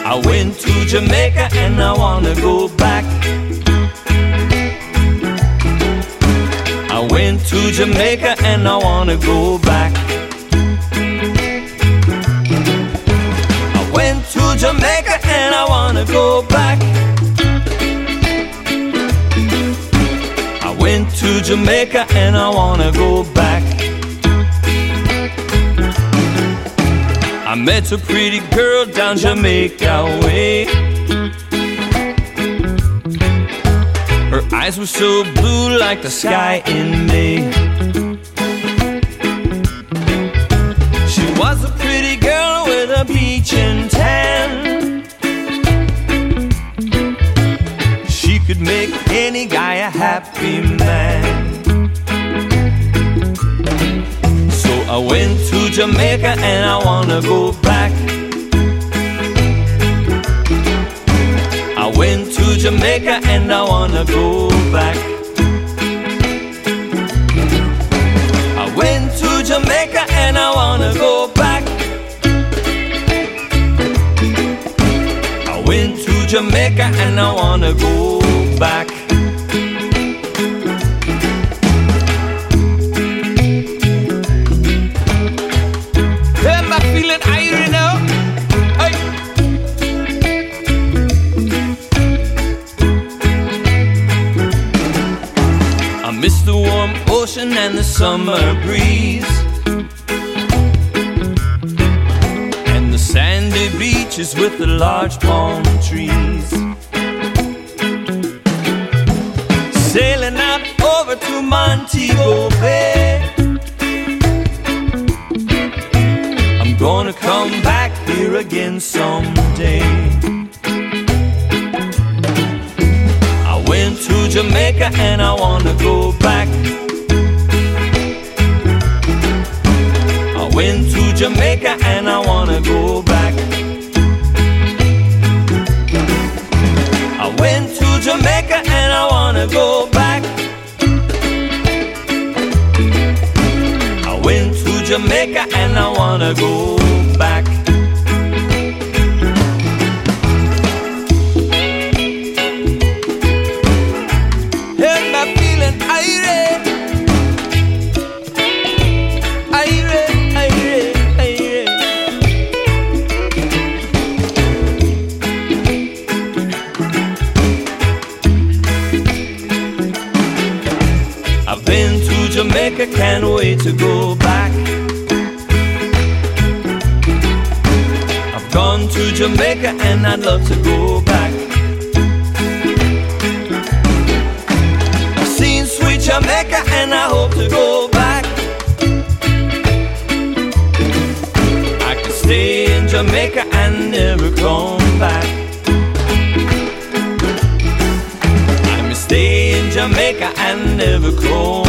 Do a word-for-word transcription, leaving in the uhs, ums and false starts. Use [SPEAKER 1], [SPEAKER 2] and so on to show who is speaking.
[SPEAKER 1] I went to Jamaica and I wanna go back. I went to Jamaica and I wanna go back. I went to Jamaica and I wanna go back. I went to Jamaica and I wanna go back. I met a pretty girl down Jamaica way. Her eyes were so blue like the sky in May. She was a pretty girl with a beach and tan. She could make any guy a happy man. So I went to Jamaica and I wanna go back. I went to Jamaica and I wanna go back. I went to Jamaica and I wanna go back. I went to Jamaica and I wanna go back. Am I feeling iron now? Hey. I miss the warm ocean and the summer breeze, and the sandy beaches with the large palm trees. Sailing out over to Montego Bay, I'm gonna come back here again someday. I went to Jamaica and I wanna go back. I went to Jamaica and I wanna go back. I went to Jamaica and I wanna go back. I went to Jamaica and I wanna go back. Am I feeling irate? Irate, irate, irate. I've been to Jamaica, can't wait to go back. I've gone to Jamaica and I'd love to go back. I've seen sweet Jamaica and I hope to go back. I could stay in Jamaica and never come back. I may stay in Jamaica and never come